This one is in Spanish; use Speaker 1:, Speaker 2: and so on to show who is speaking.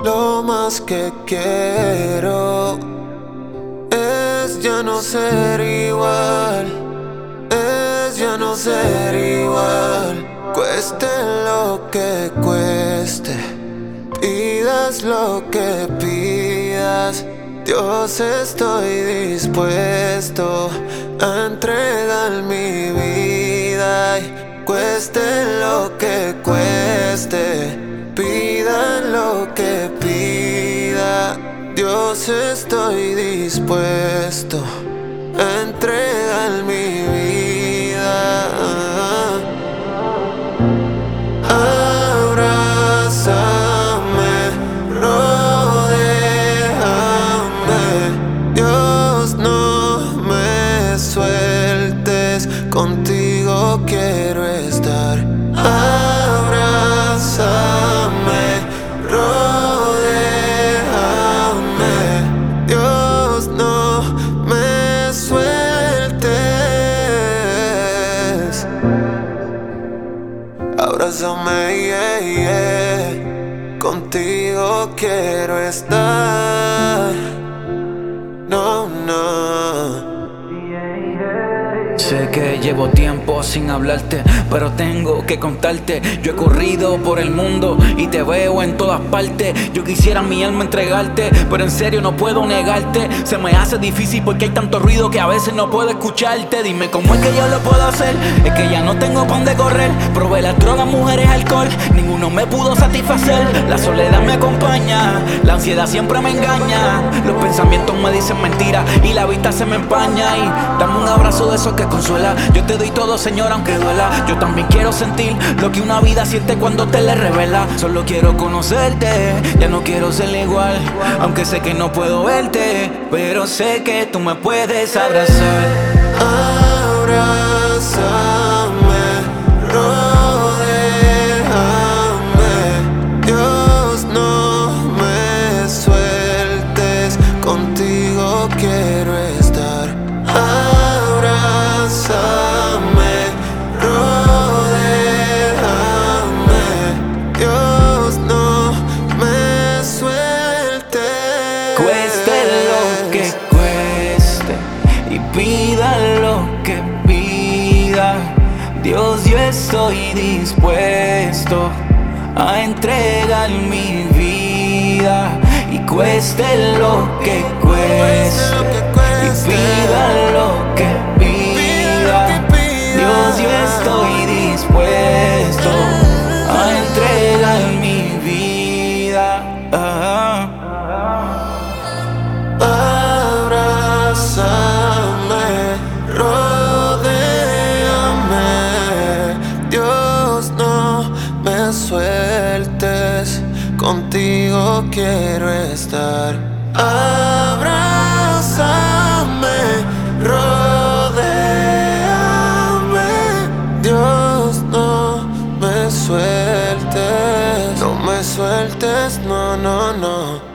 Speaker 1: Lo más que quiero es ya no ser igual, es ya no ser igual. Cueste lo que cueste, pidas lo que pidas, Dios, estoy dispuesto a entregar mi vida. Y cueste lo que cueste, pida lo que pida, Dios, estoy dispuesto a entregar mi vida. Abrázame, rodéame, Dios, no me sueltes, contigo quiero estar. Abrázame, rodéame, Dios, no me sueltes. Abrázame, yeah, yeah. Contigo quiero estar. No, no.
Speaker 2: Sé que llevo tiempo sin hablarte, pero tengo que contarte. Yo he corrido por el mundo y te veo en todas partes. Yo quisiera mi alma entregarte, pero en serio no puedo negarte. Se me hace difícil porque hay tanto ruido que a veces no puedo escucharte. Dime cómo es que yo lo puedo hacer. Es que ya no tengo pan de correr. Probé las drogas, mujeres, alcohol, ninguno me pudo satisfacer. La soledad me acompaña, la ansiedad siempre me engaña. Los pensamientos me dicen mentiras y la vista se me empaña. Y dame un abrazo de esos que consuela. Yo te doy todo, Señor, aunque duela. Yo también quiero sentir lo que una vida siente cuando te le revela. Solo quiero conocerte, ya no quiero ser igual. Aunque sé que no puedo verte, pero sé que tú me puedes abrazar.
Speaker 1: Abrázame, rodéame, Dios, no me sueltes, contigo quiero estar. Abrázame, rodéame, Dios, no me sueltes.
Speaker 2: Cueste lo que cueste y pida lo que pida, Dios, yo estoy dispuesto a entregar mi vida. Y cueste lo que cueste y pida lo que pida, Dios, yo estoy dispuesto a entregar mi vida.
Speaker 1: Abrázame, rodéame, Dios, no me sueltes, contigo quiero estar. Abrázame, rodéame, Dios, no me sueltes, no me sueltes, no, no, no.